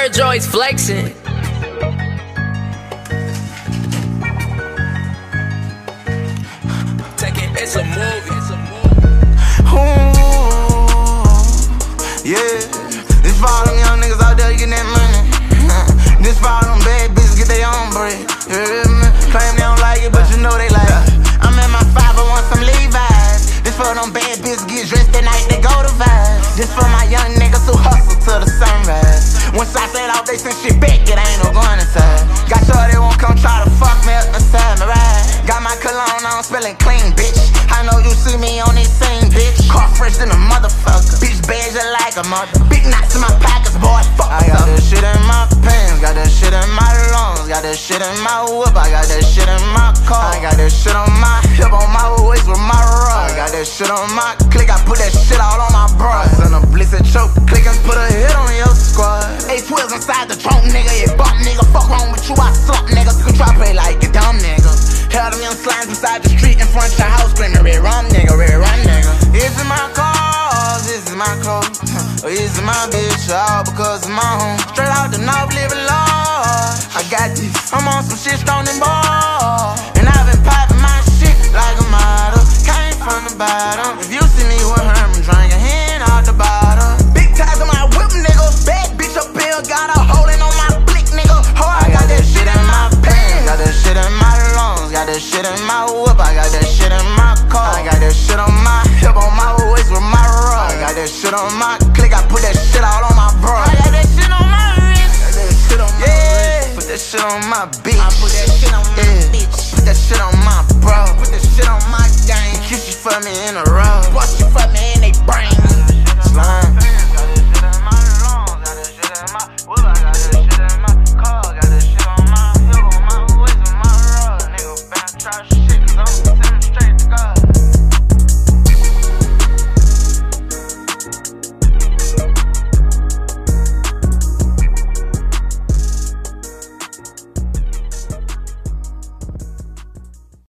Serge always flexing. It's a movie. Ooh, yeah. This for all them young niggas out there getting that money. This for all them bad bitches get their own bread. You hear me? Claim they don't like it, but you know they like it. I'm in my 5, I want some Levi's. This for them bad bitches get dressed at night, they go to Vibes. This for my young niggas who hustle till the sunrise. Once I set off, they send shit back, it ain't no going inside. Got sure they won't come try to fuck me up inside my ride. Got my cologne on, spelling clean, bitch. I know you see me on this scene, bitch. Car fresh than a motherfucker. Bitch bad just like a mother. Big knots in my pockets, boy, fuck. I got that shit in my pants, got that shit in my lungs, got that shit in my whip, I got that shit in my car. I got that shit on my hip, on my waist with my rug. I got that shit on my click, I put that shit all on my bra. Send a blitz and choke, click and put a hit on your squad. 8 twills inside the trunk, nigga, you bump, nigga. Fuck wrong with you, I slump, nigga. You can try play like a dumb nigga. Hell, them young slimes inside the street in front of your house screaming, red rum, nigga, red rum, nigga. This is my car, this is my clothes, this is my bitch, all because of my home. Straight out the north, living large. I got this, I'm on some shit strong and ball. And I've been popping my shit like a model. Came from the bottom. If you